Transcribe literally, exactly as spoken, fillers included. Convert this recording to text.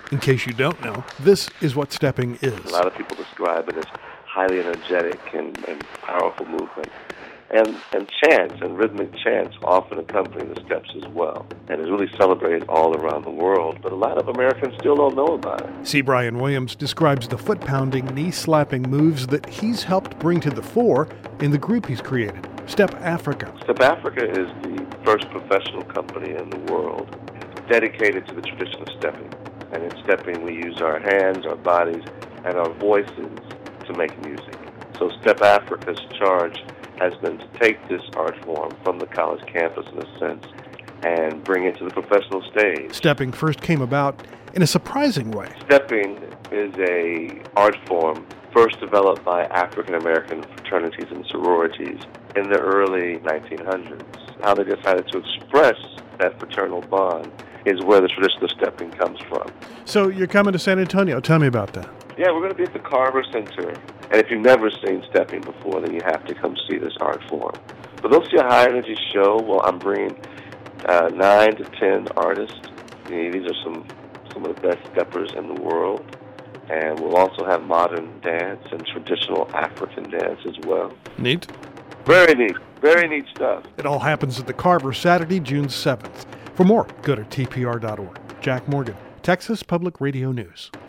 In case you don't know, this is what stepping is. A lot of people describe it as highly energetic and, and powerful movement. And, and chants and rhythmic chants often accompany the steps as well. And it's really celebrated all around the world, but a lot of Americans still don't know about it. C. Brian Williams describes the foot-pounding, knee-slapping moves that he's helped bring to the fore in the group he's created, Step Africa. Step Africa is the first professional company in the world dedicated to the tradition of stepping. And in stepping, we use our hands, our bodies, and our voices to make music. So Step Africa's charge has been to take this art form from the college campus, in a sense, and bring it to the professional stage. Stepping first came about in a surprising way. Stepping is a art form first developed by African-American fraternities and sororities in the early nineteen hundreds. How they decided to express that fraternal bond is where the tradition of stepping comes from. So you're coming to San Antonio. Tell me about that. Yeah, we're going to be at the Carver Center. And if you've never seen stepping before, then you have to come see this art form. But they'll see a high-energy show. Well, I'm bringing uh, nine to ten artists. You know, these are some, some of the best steppers in the world. And we'll also have modern dance and traditional African dance as well. Neat. Very neat. Very neat stuff. It all happens at the Carver Saturday, June seventh. For more, go to T P R dot org. Jack Morgan, Texas Public Radio News.